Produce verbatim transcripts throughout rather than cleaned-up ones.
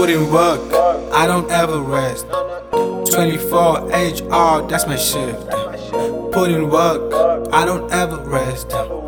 Put in work, I don't ever rest. twenty-four H R, that's my shift. Put in work, I don't ever rest.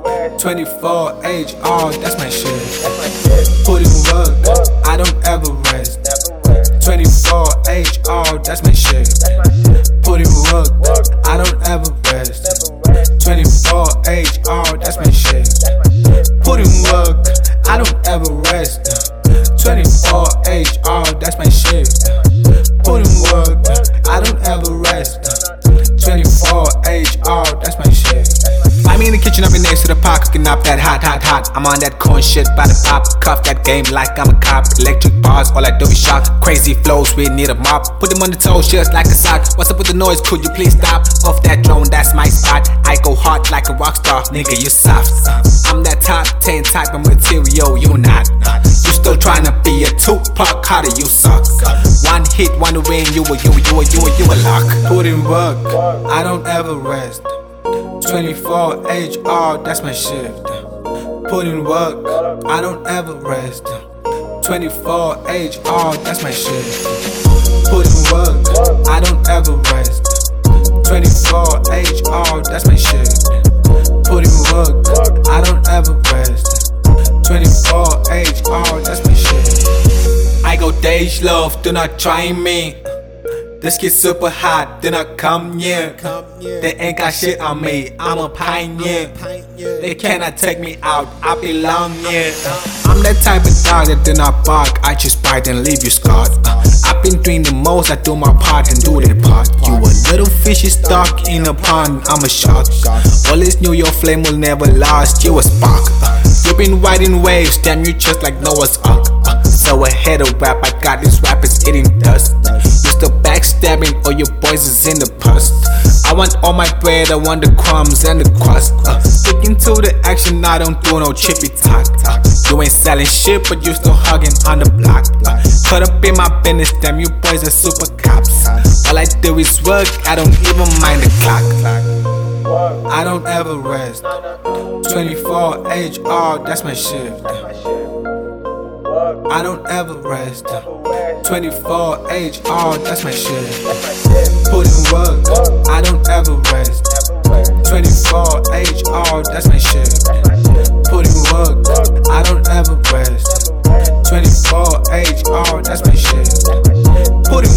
twenty-four H R, that's my shift. Put in work, I don't ever rest. twenty-four H R, that's my shift. Put in work, I don't ever rest. twenty-four H R, that's my shift. Put in work, I don't ever rest. twenty-four H R, that's my shift. Put in work, I don't ever rest. twenty-four H R, that's my shit. Find me in the kitchen, I've been next to the pot, cooking up that hot, hot, hot. I'm on that corn shit by the pop, cuff that game like I'm a cop. Electric bars, all I do is shock. Crazy flows, we need a mop. Put them on the toes, just like a sock. What's up with the noise? Could you please stop? Off that drone, that's my spot. I go hard like a rock star, nigga, you soft. I'm that top ten type of material, you not. You still trying to be a Tupac, how do you suck? One hit, one win, you a, you a, you a, you a, you a lock. Put in work, I don't ever rest. twenty-four H R, that's my shift. Put in work, I don't ever rest. twenty-four H R, that's my shift. Put in work, I don't ever rest. twenty-four H R, that's my shift. Put in work, I don't ever rest. twenty-four H R, that's my shit. I go stage love, do not try me. This kid super hot, do not come near. They ain't got shit on me, I'm a pioneer. They cannot take me out, I belong here. I'm that type of dog that do not bark, I just bite and leave you scarred. uh, I've been doing the most, I do my part and do the part. You a little fishy stuck in a pond, I'm a shark. Always knew your flame will never last, you a spark. uh, You been riding waves, damn you just like Noah's Ark. uh, So ahead of rap, I got these rappers eating dust. You still backstabbing, all your boys is in the past. I want all my bread, I want the crumbs and the crust. uh, Sticking to the action, I don't do no chippy talk. uh, You ain't selling shit, but you still hugging on the block. uh, Caught up in my business, damn you boys are super cops. All I do is work, I don't even mind the clock. I don't ever rest. twenty-four H R, that's my shift. I don't ever rest. twenty-four H R, that's my shit. Put in work, I don't ever rest. twenty-four H R, that's my shit. Put in work, I don't ever rest. twenty-four H R, that's my shit. Put in